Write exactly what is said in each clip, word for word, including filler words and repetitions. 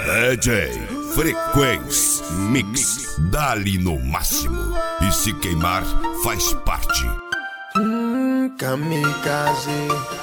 D J Frequency Mix, dá-lhe no máximo. E se queimar, faz parte. Hum, kamikaze.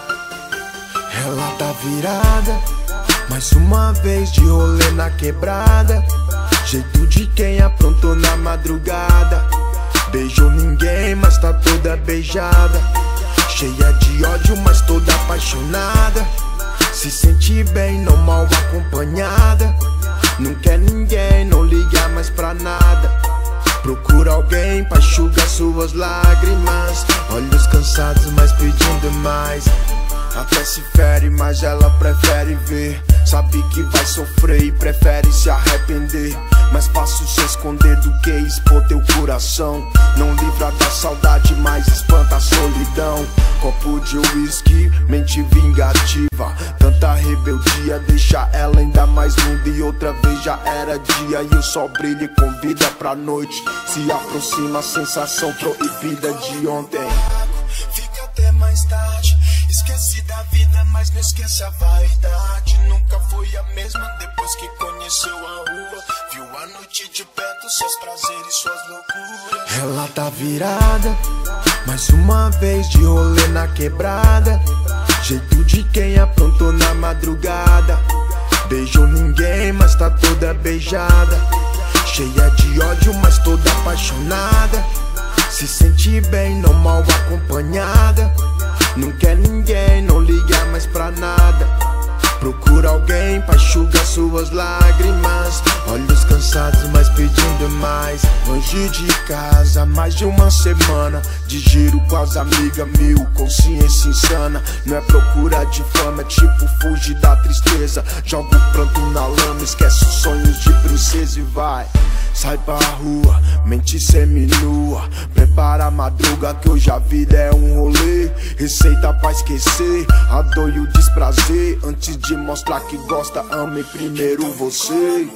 Ela tá virada, mais uma vez de rolê na quebrada. Jeito de quem aprontou na madrugada. Beijou ninguém, mas tá toda beijada. Cheia de ódio, mas toda apaixonada. Se sente bem, não mal acompanhada. Não quer ninguém, não liga mais pra nada. Procura alguém pra enxugar suas lágrimas. Olhos cansados, mas pedindo mais. Até se fere, mas ela prefere ver. Sabe que vai sofrer e prefere se arrepender. Mais fácil se esconder do que expor teu coração. Não livra da saudade, mas espanta a solidão. Copo de uísque, mente vingativa. Tanta rebeldia deixa ela ainda mais linda. E outra vez já era dia e o sol brilha e convida pra noite. Se aproxima a sensação proibida de ontem. Fica até mais tarde. Esquece da vida, mas não esquece a vaidade. Nunca foi a mesma depois que conheceu a rua. Viu a noite de perto, seus prazeres, suas loucuras. Ela tá virada, mais uma vez de rolê na quebrada. Jeito de quem aprontou na madrugada. Beijou ninguém, mas tá toda beijada. Cheia de ódio, mas toda apaixonada. Se sente bem, não mal acompanhada. Não quer ninguém, não liga mais pra nada. Procura alguém pra enxugar suas lágrimas. Olhos cansados, mas pedindo mais. Longe de casa, mais de uma semana. De giro com as amigas, mil, consciência insana. Não é procura de fama, é tipo fugir da tristeza. Joga o pranto na lama, esquece os sonhos de princesa e vai. Sai pra rua, mente seminua. Prepara a madruga que hoje a vida é um rolê. Receita pra esquecer a dor e o desprazer. Antes de mostrar que gosta, ame primeiro você.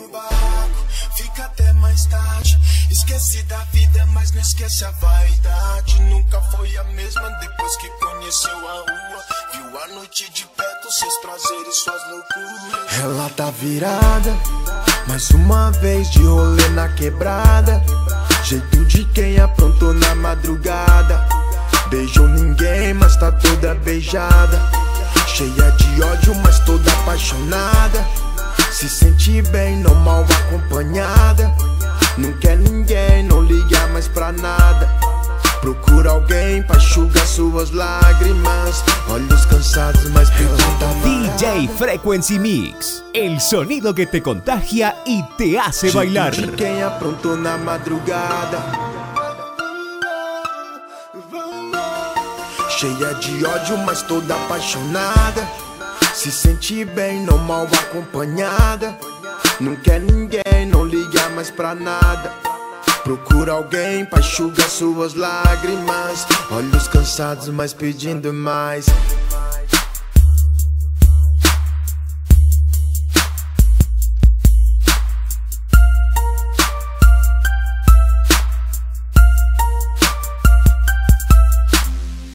Fica até mais tarde. Esquece da vida, mas não esquece a vaidade. Nunca foi a mesma depois que conheceu a rua. Viu a noite de perto, seus prazeres, suas loucuras. Ela tá virada, mais uma vez de rolê na quebrada. Jeito de quem aprontou na madrugada. Beijou ninguém, mas tá toda beijada. Cheia de ódio, mas toda apaixonada. Se sente bem, não mal acompanhada. Não quer ninguém, não liga mais pra nada. Procura alguém pra enxugar suas lágrimas. Olhos cansados, mas pedindo D J Frequency Mix, el sonido que te contagia y te hace bailar. De quem aprontou na madrugada. Cheia de ódio, mas toda apaixonada. Se sente bem, não mal acompanhada. Não quer ninguém, não liga mais pra nada. Procura alguém pra enxugar suas lágrimas. Olhos cansados, mas pedindo mais.